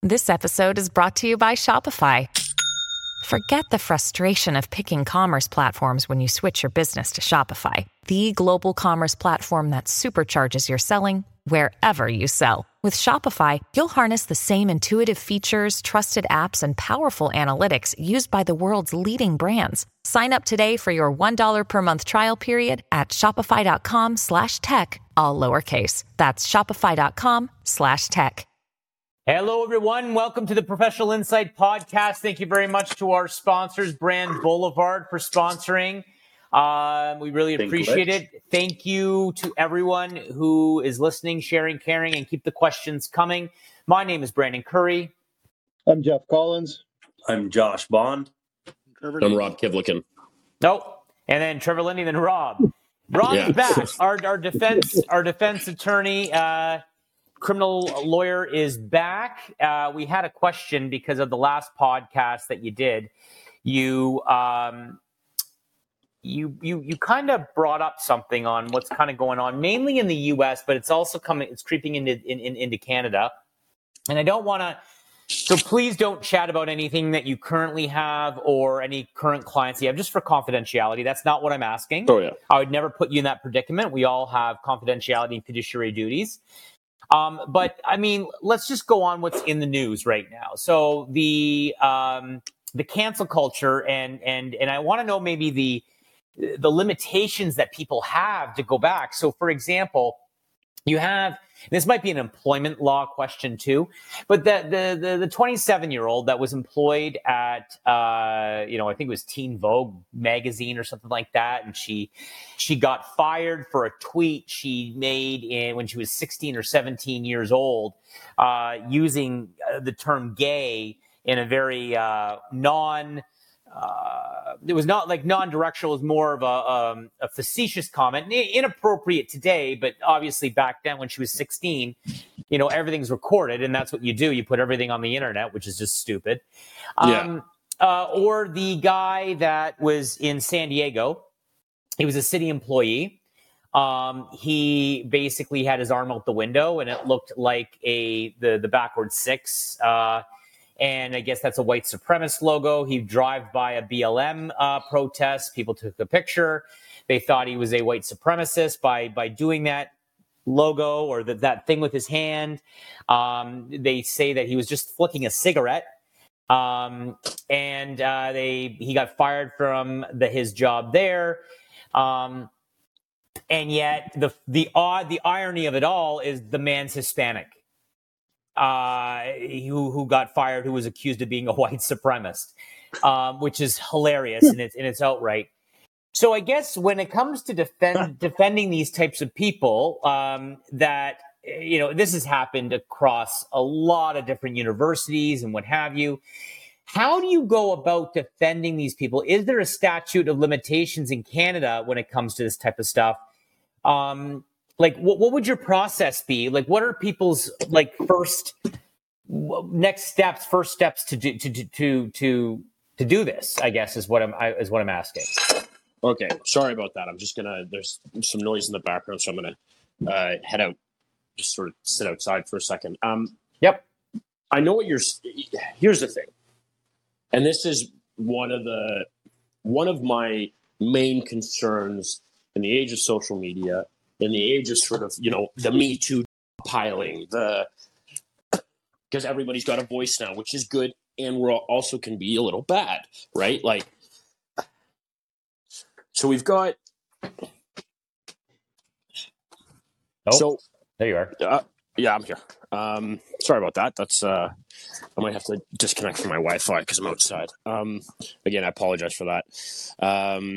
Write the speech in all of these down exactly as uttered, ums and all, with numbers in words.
This episode is brought to you by Shopify. Forget the frustration of picking commerce platforms when you switch your business to Shopify, the global commerce platform that supercharges your selling wherever you sell. With Shopify, you'll harness the same intuitive features, trusted apps, and powerful analytics used by the world's leading brands. Sign up today for your one dollar per month trial period at shopify.com slash tech, all lowercase. That's shopify.com slash tech. Hello, everyone. Welcome to the Professional Insight Podcast. Thank you very much to our sponsors, Brand Boulevard, for sponsoring. Um, we really appreciate it. Thank you to everyone who is listening, sharing, caring, and keep the questions coming. My name is Brandon Curry. I'm Jeff Collins. I'm Josh Bond. I'm Rob Kivlikin. Nope. And then Trevor Lindy, then Rob. Rob Yeah. is back. Our, our defense, our defense attorney, uh, criminal lawyer is back. Uh, we had a question because of the last podcast that you did. You, um, you, you, you kind of brought up something on what's kind of going on, mainly in the U S, but it's also coming, it's creeping into, in, in, into Canada. And I don't want to, so please don't chat about anything that you currently have or any current clients you have, just for confidentiality. That's not what I'm asking. Oh, yeah. I would never put you in that predicament. We all have confidentiality and fiduciary duties. Um, but I mean, let's just go on what's in the news right now. So the um, the cancel culture, and and and I want to know maybe the the limitations that people have to go back. So, for example, you have, this might be an employment law question too, but the the the, the twenty-seven year old that was employed at uh, you know, I think it was Teen Vogue magazine or something like that, and she she got fired for a tweet she made in when she was sixteen or seventeen years old, uh, using the term gay in a very uh, non. Uh, it was not like non-directional, it was more of a, um, a facetious comment, inappropriate today, but obviously back then when she was sixteen, you know, everything's recorded, and that's what you do. You put everything on the internet, which is just stupid. Um, Yeah. uh, or the guy that was in San Diego, he was a city employee. Um, he basically had his arm out the window, and it looked like a the the backward six. Uh, And I guess that's a white supremacist logo. He drove by a B L M uh, protest. People took a picture. They thought he was a white supremacist by by doing that logo or the, that thing with his hand. Um, they say that he was just flicking a cigarette. Um, and uh, they he got fired from the, his job there. Um, and yet the the odd the irony of it all is the man's Hispanic. Uh, who who got fired, who was accused of being a white supremacist, um, which is hilarious in its in its outright. So I guess when it comes to defend defending these types of people, um, that you know this has happened across a lot of different universities and what have you. How do you go about defending these people? Is there a statute of limitations in Canada when it comes to this type of stuff? Um, Like, what, what would your process be? Like, what are people's like first next steps, first steps to do to to to to do this? I guess is what I'm I, is what I'm asking. Okay, sorry about that. I'm just gonna. There's some noise in the background, so I'm gonna uh, head out. Just sort of sit outside for a second. Um, Yep. I know what you're. Here's the thing, and this is one of the one of my main concerns in the age of social media. In the age of sort of, you know, the Me Too piling, the because everybody's got a voice now, which is good, and we're also can be a little bad, right? Like, so we've got. Oh, so there you are. Uh, yeah, I'm here. Um, sorry about that. That's uh, I might have to disconnect from my Wi-Fi because I'm outside. Um, again, I apologize for that. Um,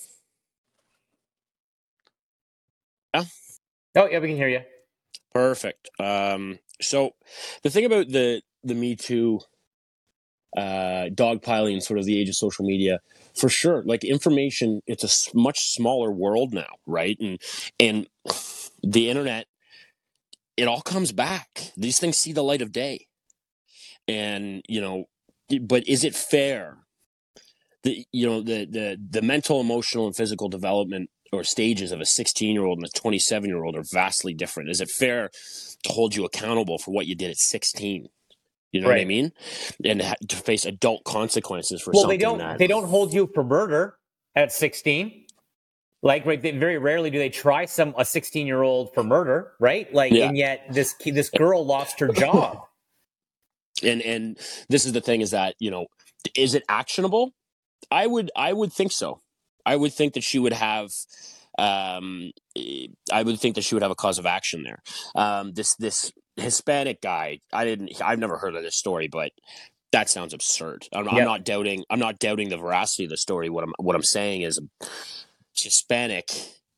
yeah. Oh, yeah, we can hear you. Perfect. Um, so the thing about the the Me Too uh, dogpiling, sort of the age of social media, for sure. Like information, it's a s- much smaller world now, right? And and the internet, it all comes back. These things see the light of day, and you know. But is it fair? The you know the the the mental, emotional, and physical development or stages of a sixteen-year-old and a twenty-seven-year-old are vastly different. Is it fair to hold you accountable for what you did at sixteen? You know Right. what I mean? And ha- to face adult consequences for Well, something they don't. that They don't hold you for murder at sixteen. Like, right? They, very rarely do they try some a sixteen-year-old for murder, right? Like, Yeah. and yet this this girl lost her job. and and this is the thing is that, you know, is it actionable? I would I would think so. I would think that she would have um I would think that she would have a cause of action there. Um this this Hispanic guy, I didn't I've never heard of this story, but that sounds absurd. I'm, I'm Yep. not doubting I'm not doubting the veracity of the story. What I'm what I'm saying is Hispanic,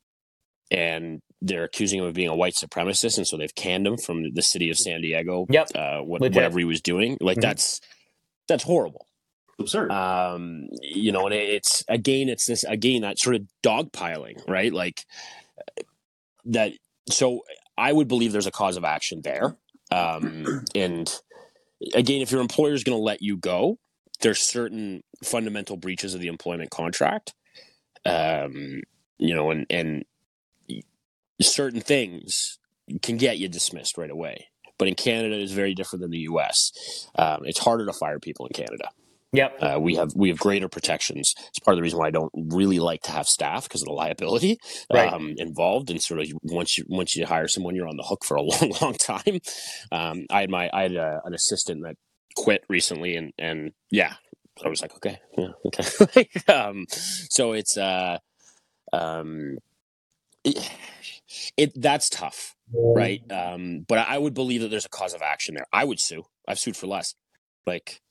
and they're accusing him of being a white supremacist, and so they've canned him from the city of San Diego. Yep. Uh, what, Legit. whatever he was doing, like Mhm. that's that's horrible. Absurd. Um, you know, and it's again, it's this again that sort of dogpiling, right? Like that. So I would believe there's a cause of action there. Um, and again, if your employer is going to let you go, there's certain fundamental breaches of the employment contract. Um, you know, and and certain things can get you dismissed right away. But in Canada, it's very different than the U S. Um, it's harder to fire people in Canada. Yep. Uh, we have we have greater protections. It's part of the reason why I don't really like to have staff, because of the liability Right. um, involved. And sort of once you once you hire someone, you're on the hook for a long, long time. Um, I had my I had a, an assistant that quit recently, and and yeah, I was like, okay, yeah, okay. um, so it's uh, um, it, it that's tough, right? Um, but I would believe that there's a cause of action there. I would sue. I've sued for less. Like,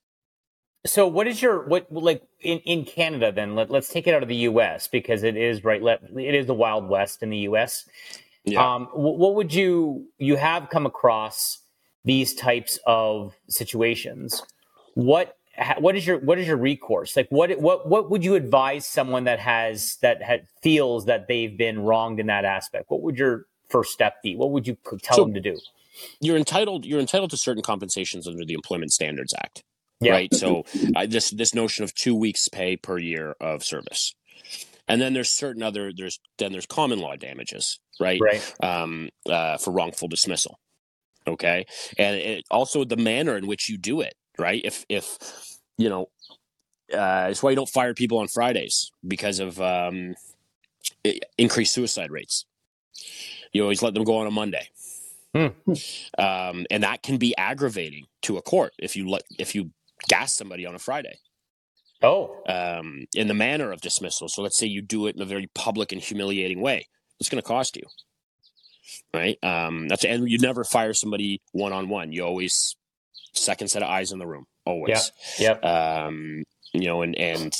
So what is your what like in, in Canada then? Let, let's take it out of the U S because it is right. Let, it is the Wild West in the U S. yeah. Um, what, what would you you have come across these types of situations? What ha, what is your what is your recourse? Like what what what would you advise someone that has that had, feels that they've been wronged in that aspect? What would your first step be? What would you tell So- them to do? you're entitled you're entitled to certain compensations under the Employment Standards Act, Yeah. right? So uh, this this notion of two weeks pay per year of service, and then there's certain other there's then there's common law damages, right? Right. Um, uh, for wrongful dismissal, okay, and it, also the manner in which you do it, right? If if you know, uh, it's why you don't fire people on Fridays because of um, i- increased suicide rates. You always let them go on a Monday. Hmm. Um, and that can be aggravating to a court if you let if you gas somebody on a Friday. Oh. Um, in the manner of dismissal. So let's say you do it in a very public and humiliating way. It's going to cost you, right? Um, that's and you never fire somebody one on one. You always second set of eyes in the room, always. Yep. Um, you know, and and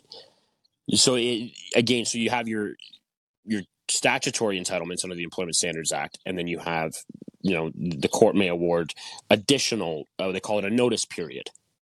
so it, again, so you have your your statutory entitlements under the Employment Standards Act, and then you have, you know, the court may award additional, uh, they call it a notice period.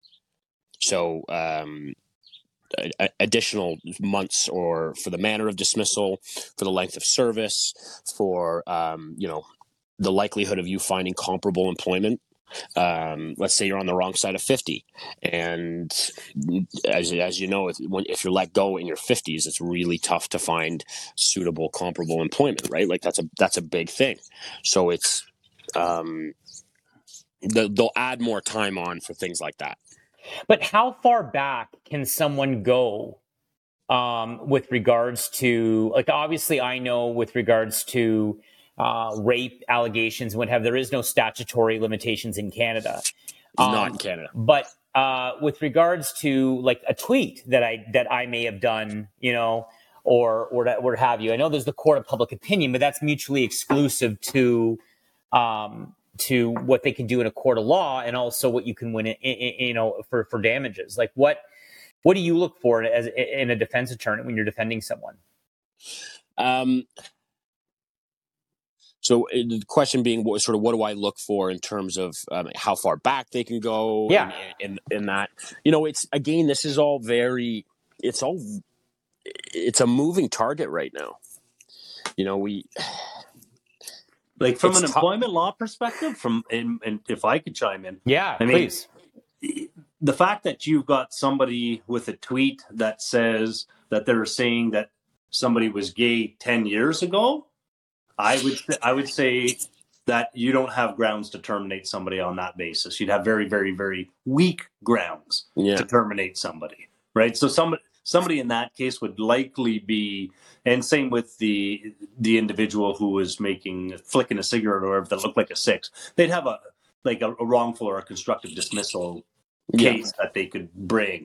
So um, a, additional months, or for the manner of dismissal, for the length of service, for, um, you know, the likelihood of you finding comparable employment. Um, let's say you're on the wrong side of fifty, and as as you know, if, when, if you're let go in your fifties, it's really tough to find suitable, comparable employment, right? Like that's a that's a big thing. So it's um, the, they'll add more time on for things like that. But how far back can someone go um, with regards to, like, obviously I know with regards to uh, rape allegations and what have, there is no statutory limitations in Canada. Um, Not in Canada. But uh, with regards to like a tweet that I that I may have done, you know, or or what have you, I know there's the court of public opinion, but that's mutually exclusive to um, to what they can do in a court of law, and also what you can win, in, in, you know, for for damages. Like what what do you look for as in a defense attorney when you're defending someone? Um, so uh, the question being, what sort of what do I look for in terms of um, how far back they can go? Yeah. And, and, and that, you know, it's again, this is all very, it's all, it's a moving target right now. You know, we Like from it's an tou- employment law perspective, from and, and if I could chime in, Yeah, I mean, please. the fact that you've got somebody with a tweet that says that they're saying that somebody was gay ten years ago, I would I would say that you don't have grounds to terminate somebody on that basis. You'd have very, very, very weak grounds Yeah. to terminate somebody, right? So somebody somebody in that case would likely be, and same with the the individual who was making flicking a cigarette or whatever that looked like a six. They'd have a like a, a wrongful or a constructive dismissal Yeah. case that they could bring.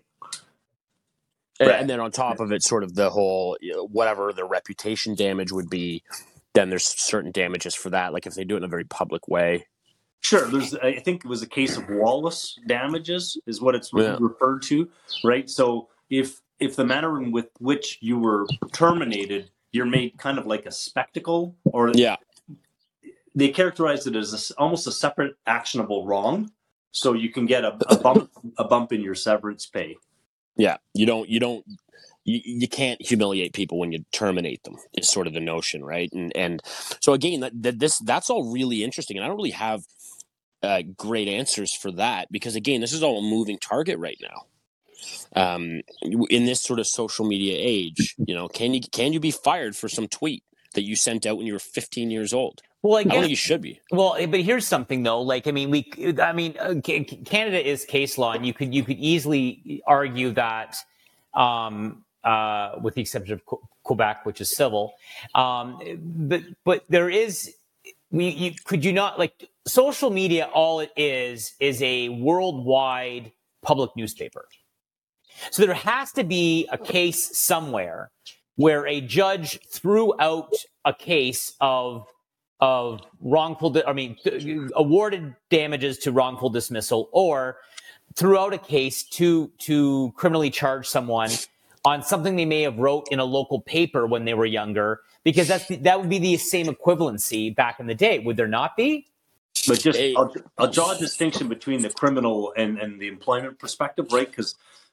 And, Right. and then on top of it, sort of the whole, you know, whatever the reputation damage would be, then there's certain damages for that. Like if they do it in a very public way. Sure. There's, I think it was a case of Wallace damages is what it's Yeah. referred to, right? So if if the manner in with which you were terminated, you're made kind of like a spectacle, or Yeah. they characterized it as a, almost a separate actionable wrong, so you can get a, a bump a bump in your severance pay. Yeah. You don't, you don't, you, you can't humiliate people when you terminate them is sort of the notion. Right. And, and so again, that, that this, that's all really interesting. And I don't really have uh, great answers for that because again, this is all a moving target right now. Um, in this sort of social media age, you know, can you, can you be fired for some tweet that you sent out when you were fifteen years old? Well, I I don't guess, think you should be. well, but here's something though. Like, I mean, we, I mean, uh, Ca- Canada is case law, and you could, you could easily argue that, um, uh, with the exception of Qu- Quebec, which is civil, um, but, but there is, we, you, could you not like social media? All it is is a worldwide public newspaper. So there has to be a case somewhere where a judge threw out a case of of wrongful, I mean, awarded damages to wrongful dismissal, or threw out a case to to criminally charge someone on something they may have wrote in a local paper when they were younger, because that's the, that would be the same equivalency back in the day, would there not be? But just Hey. I'll, I'll draw a distinction between the criminal and, and the employment perspective, right? Because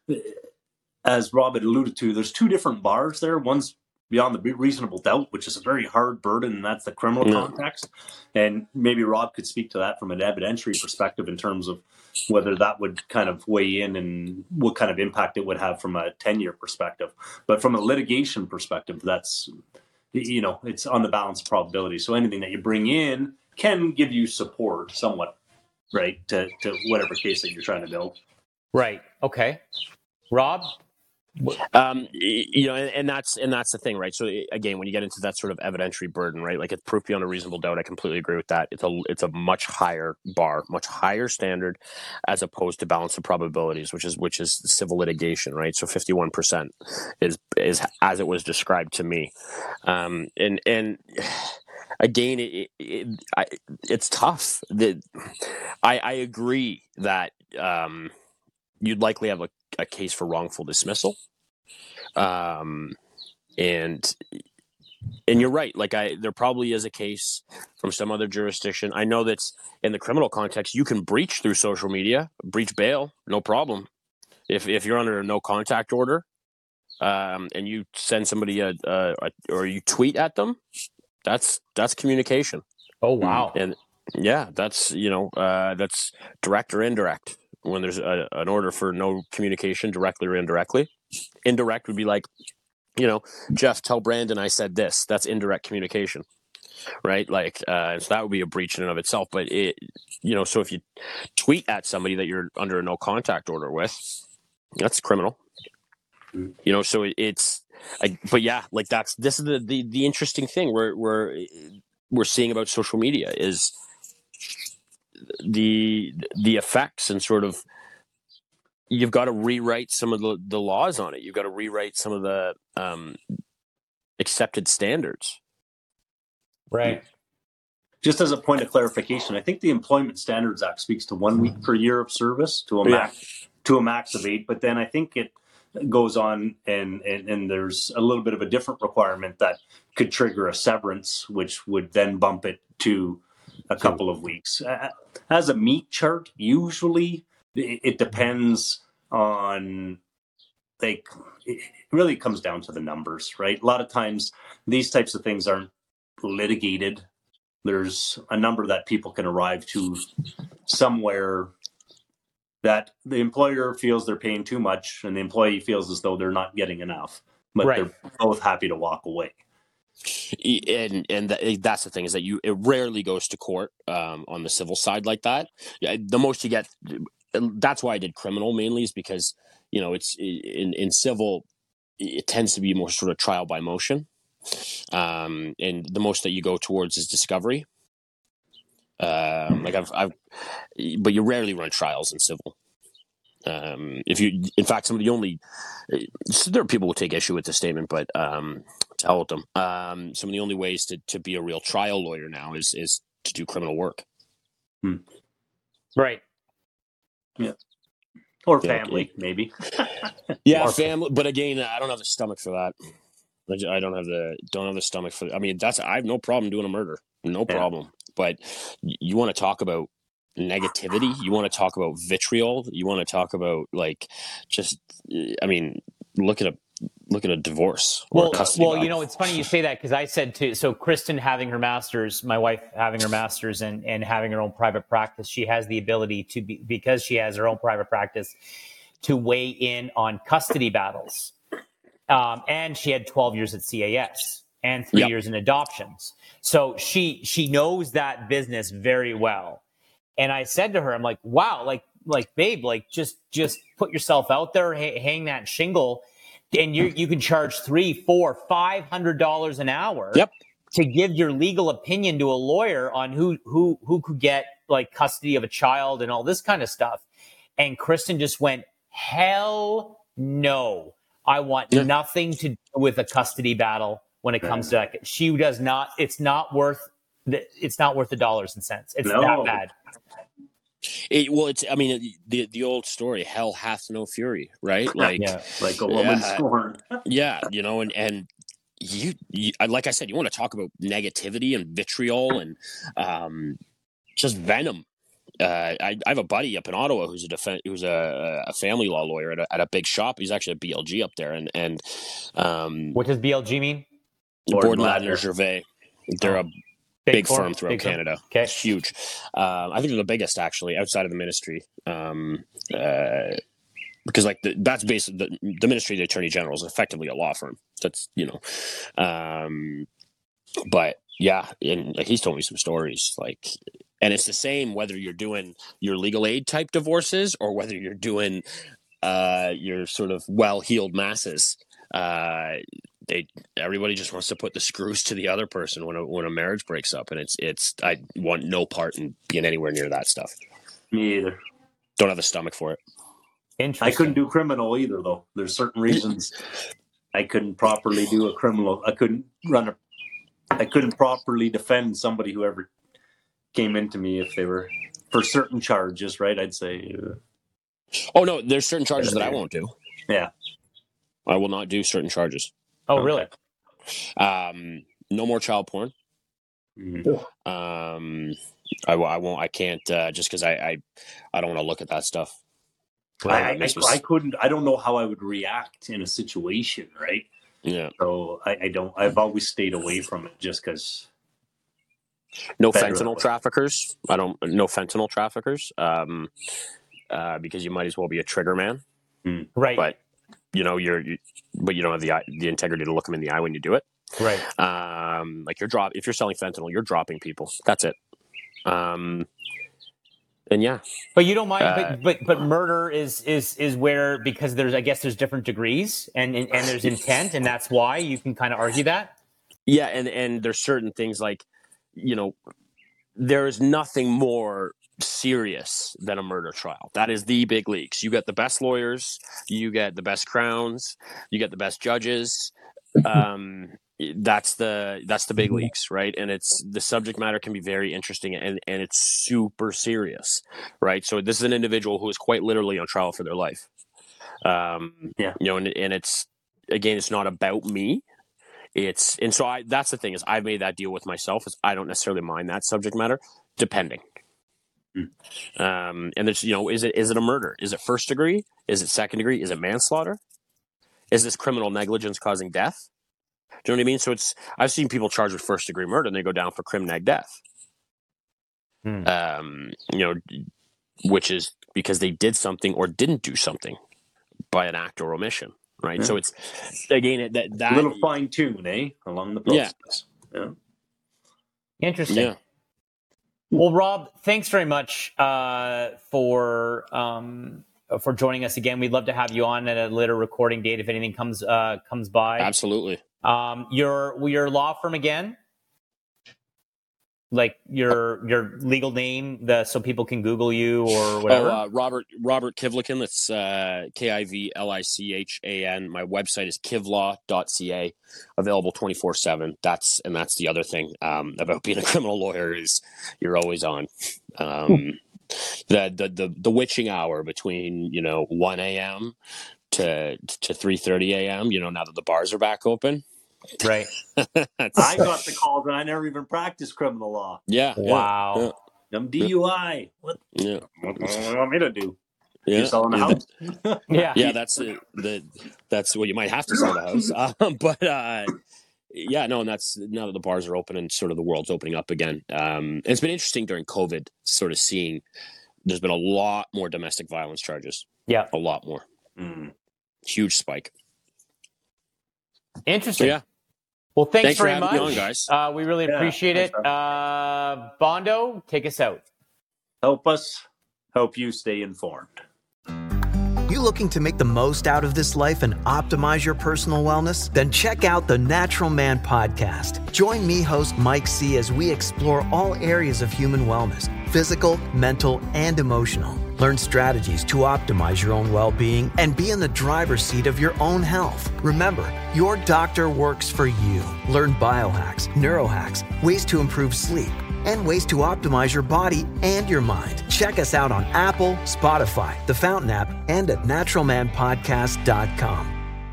as Rob had alluded to, there's two different bars there. One's beyond the reasonable doubt, which is a very hard burden, and that's the criminal Yeah. context. And maybe Rob could speak to that from an evidentiary perspective in terms of whether that would kind of weigh in and what kind of impact it would have from a ten-year perspective. But from a litigation perspective, that's, you know, it's on the balance of probability. So anything that you bring in can give you support somewhat, right, to, to whatever case that you're trying to build. Right. Okay. Rob? Um, y- you know, and, and that's and that's the thing, right? So i- again, when you get into that sort of evidentiary burden, right? Like it's proof beyond a reasonable doubt. I completely agree with that. It's a it's a much higher bar, much higher standard, as opposed to balance of probabilities, which is which is civil litigation, right? So fifty one percent is is as it was described to me, um, and and. Again, it, it, I, it's tough. The, I, I agree that um, you'd likely have a, a case for wrongful dismissal, um, and and you're right. Like I, there probably is a case from some other jurisdiction. I know that in the criminal context, you can breach through social media, breach bail, no problem. If if you're under a no contact order, um, and you send somebody a, a, a or you tweet at them. That's that's communication. Oh, wow. And yeah, that's, you know, uh, that's direct or indirect. When there's a, an order for no communication directly or indirectly. Indirect would be like, you know, Jeff, tell Brandon I said this. That's indirect communication, right? Like, uh, so that would be a breach in and of itself. But, it, you know, so if you tweet at somebody that you're under a no contact order with, that's criminal. You know, so it, it's, I, but yeah, like that's this is the, the, the interesting thing we're we're we're seeing about social media is the the effects and sort of you've got to rewrite some of the, the laws on it. You've got to rewrite some of the um, accepted standards. Right. Just as a point of clarification, I think the Employment Standards Act speaks to one week per year of service to a Yeah. max to a max of eight, but then I think it goes on and, and and there's a little bit of a different requirement that could trigger a severance, which would then bump it to a couple of weeks. Uh, as a meat chart, usually it, it depends on, like, it really comes down to the numbers, right? A lot of times these types of things aren't litigated. There's a number that people can arrive to somewhere that the employer feels they're paying too much and the employee feels as though they're not getting enough, but Right. they're both happy to walk away. and and th- that's the thing, is that you it rarely goes to court um, on the civil side like that. Yeah, the most you get, that's why I did criminal mainly, is because, you know, it's in in civil, it tends to be more sort of trial by motion, um, and the most that you go towards is discovery. Um, like I've, I've, but you rarely run trials in civil. Um, if you, in fact, some of the only, so there are people who take issue with the statement, but um, to hell with them. Um, some of the only ways to, to be a real trial lawyer now is is to do criminal work. Hmm. Right. Yeah. Or Yeah, family, okay. maybe. Yeah, Or- family. But again, I don't have the stomach for that. I ju- I don't have the don't have the stomach for. I mean, that's I have no problem doing a murder, no Yeah. problem. But y- you want to talk about negativity? You want to talk about vitriol? You want to talk about like just? I mean, look at a look at a divorce or Well, a custody well, battle. you know, it's funny you say that, because I said to so Kristen having her master's, my wife having her master's, and and having her own private practice, she has the ability to be, because she has her own private practice, to weigh in on custody battles. Um, and she had twelve years at C A S and three Yep. years in adoptions. So she she knows that business very well. And I said to her, I'm like, wow, like like babe, like just just put yourself out there, ha- hang that shingle, and you you can charge three, four, five hundred dollars an hour. Yep. To give your legal opinion to a lawyer on who who who could get like custody of a child and all this kind of stuff. And Kristen just went, hell no. I want Yeah. nothing to do with a custody battle when it comes to that. She does not, it's not worth the, it's not worth the dollars and cents. It's No. that bad. It, well, it's. I mean, the the old story, "Hell hath no fury," right? Like, Yeah. Like a woman Yeah. scorned. yeah, you know, and and you, you, like I said, you want to talk about negativity and vitriol and um, just venom. Uh, I, I have a buddy up in Ottawa who's a defen- who's a, a family law lawyer at a, at a big shop. He's actually a B L G up there, and and um, What does B L G mean? Borden Borden Ladner Ladner. Gervais. They're Oh. a big firm? firm throughout Big firm? Canada. Okay. It's huge. Um, I think they're the biggest actually outside of the ministry. Um, uh, because like the, that's basically the, the ministry of the attorney general is effectively a law firm. That's, you know, um, but yeah, and like, he's told me some stories like, and it's the same whether you're doing your legal aid type divorces or whether you're doing uh, your sort of well-heeled masses. Uh, they everybody just wants to put the screws to the other person when a, when a marriage breaks up, and it's it's I want no part in being anywhere near that stuff. Me either. Don't have the stomach for it. Interesting. I couldn't do criminal either, though. There's certain reasons I couldn't properly do a criminal. I couldn't run a. I couldn't properly defend somebody who ever came into me if they were for certain charges. Right? I'd say. Uh, Oh no, there's certain charges that I won't do. yeah. I will not do certain charges. Oh, Okay. really? Um, no more child porn. Mhm. Um, I, I won't. I can't uh, just because I, I I don't want to look at that stuff. I, Uh, I, it makes me I s- couldn't. I don't know how I would react in a situation. Right. yeah. So I, I don't. I've always stayed away from it just because. No Better that fentanyl way. traffickers. I don't. No fentanyl traffickers. Um, uh, because you might as well be a trigger man. Right. But you know you're, you, but you don't have the eye- the integrity to look them in the eye when you do it. Right. Um, like you're drop if you're selling fentanyl, you're dropping people. That's it. Um, and yeah, But you don't mind, Uh, but, but but murder is is is where, because there's I guess there's different degrees and and, and there's intent, and that's why you can kind of argue that. yeah, and and there's certain things like, you know, there is nothing more serious than a murder trial. That is the big leagues. You get the best lawyers, you get the best crowns, you get the best judges. Um, that's the that's the big leagues, right? And it's the subject matter can be very interesting, and and it's super serious, right? So this is an individual who is quite literally on trial for their life. Um, Yeah. you know, and and it's again, it's not about me. It's and so I that's the thing is I've made that deal with myself is I don't necessarily mind that subject matter, depending. Hmm. Um, and there's you know, is it is it a murder? Is it first degree? Is it second degree? Is it manslaughter? Is this criminal negligence causing death? Do you know what I mean? So it's I've seen people charged with first degree murder and they go down for crim neg death. Hmm. Um, you know, which is because they did something or didn't do something by an act or omission, right? Yeah. So it's again it, that that a little fine tune, eh, along the process. Yeah. yeah. Interesting. yeah. Well, Rob, thanks very much uh, for um, for joining us again. We'd love to have you on at a later recording date if anything comes uh, comes by. Absolutely. Um, your your law firm again, like your your legal name, the so people can Google you or whatever. Oh, uh, Robert Robert Kivlichan. That's uh, K I V L I C H A N. My website is kivlaw dot c a. Available twenty-four seven. That's and that's the other thing um, about being a criminal lawyer is you're always on. Um, the, the the the witching hour between you know one a.m. to to three thirty a.m. You know now that the bars are back open. Right. I got the calls and I never even practiced criminal law. Yeah. Wow. Yeah, I'm D U I. What? yeah. What do you want me to do? Yeah. You selling a Yeah, house? Yeah. yeah, that's the, the that's what you might have to sell the house. Um, but uh, yeah, no, and that's now that the bars are open and sort of the world's opening up again. Um, it's been interesting during COVID, sort of seeing there's been a lot more domestic violence charges. Yeah. A lot more. Mm. Huge spike. Interesting. So, yeah. Well, thanks, Thanks for very having much, me on, guys. Uh, we really Yeah, appreciate thanks, it. Uh, Bondo, take us out. Help us help you stay informed. You looking to make the most out of this life and optimize your personal wellness? Then check out the Natural Man Podcast. Join me, host Mike C., as we explore all areas of human wellness, physical, mental, and emotional. Learn strategies to optimize your own well-being and be in the driver's seat of your own health. Remember, your doctor works for you. Learn biohacks, neurohacks, ways to improve sleep, and ways to optimize your body and your mind. Check us out on Apple, Spotify, the Fountain app, and at natural man podcast dot com.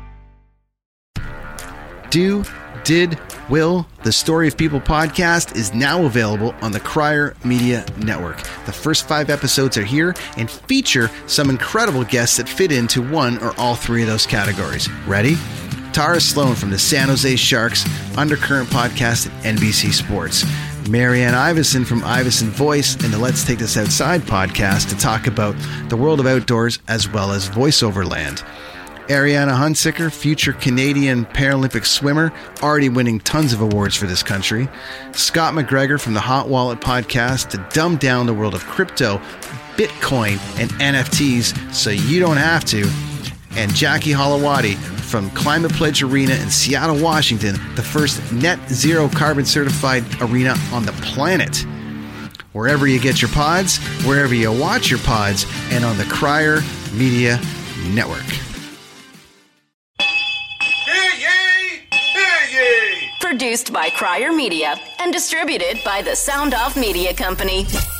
Do, Did, Will, the Story of People podcast is now available on the Crier Media Network. The first five episodes are here and feature some incredible guests that fit into one or all three of those categories. Ready? Tara Sloan from the San Jose Sharks Undercurrent podcast at N B C Sports. Marianne Iveson from Iveson Voice and the Let's Take This Outside podcast to talk about the world of outdoors as well as voiceover land. Ariana Hunsicker, future Canadian Paralympic swimmer, already winning tons of awards for this country. Scott McGregor from the Hot Wallet podcast to dumb down the world of crypto, Bitcoin, and N F Ts so you don't have to. And Jackie Holowati from Climate Pledge Arena in Seattle, Washington, the first net zero carbon certified arena on the planet. Wherever you get your pods, wherever you watch your pods, and on the Crier Media Network. Produced by Crier Media and distributed by the Sound Off Media Company.